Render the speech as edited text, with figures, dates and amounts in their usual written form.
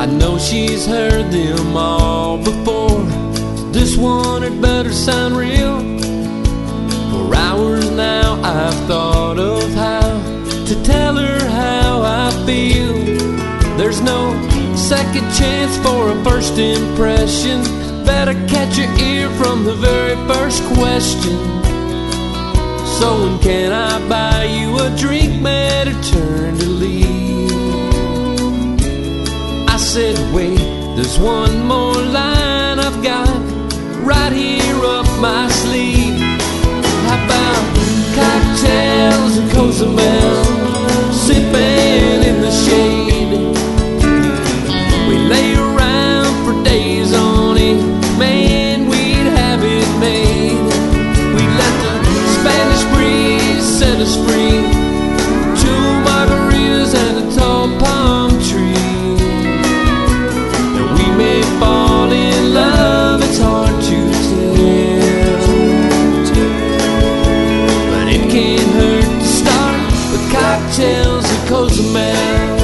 know she's heard them all before. This one had better sound real. For hours now I've thought of how to tell her how I feel. There's no second chance for a first impression. Better catch your ear from the very first question. So when can I buy you a drink? Better turn to leave. I said wait, there's one more line I've got right here up my sleeve. How about cocktails and Cozumel, sipping in the shade? We lay around for days on it, man, we'd have it made. We let the Spanish breeze set us free, 2 margaritas and a tall palm tree. And we may fall in love, it's hard to tell, but it can't hurt to start with cocktails and Cozumel.